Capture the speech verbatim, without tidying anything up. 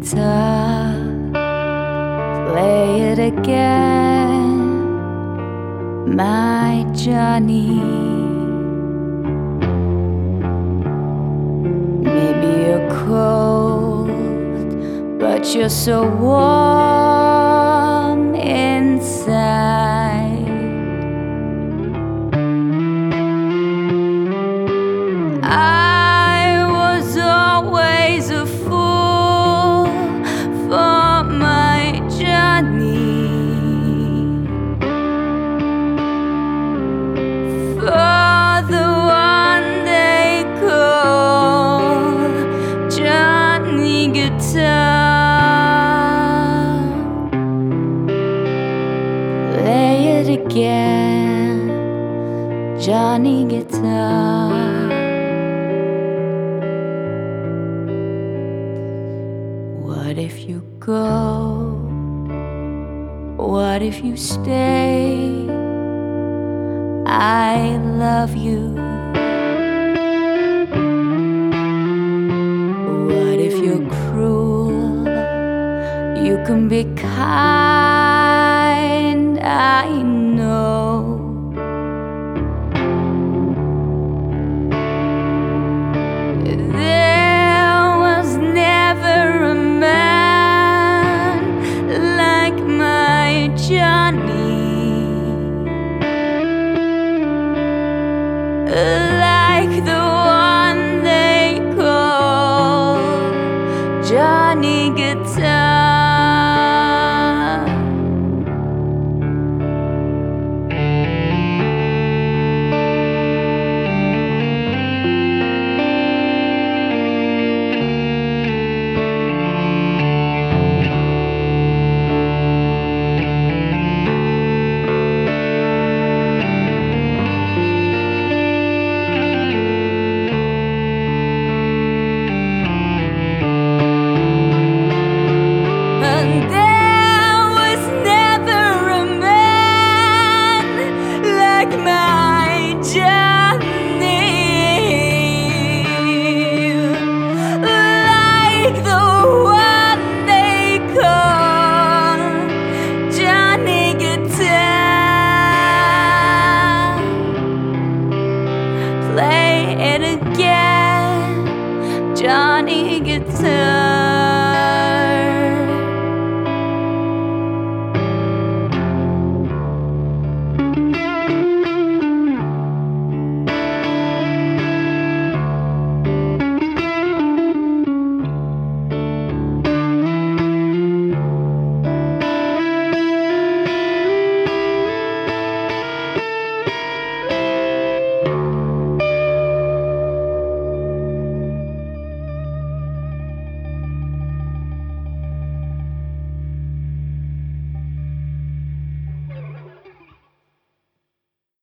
guitar, play it again, my Johnny. Maybe you're cold, but you're so warm inside. I was always a fool for my Johnny, for the one they call Johnny Guitar. Play it again, Johnny Guitar. What if you go? What if you stay? I love you. What if you're cruel? You can be kind, I know.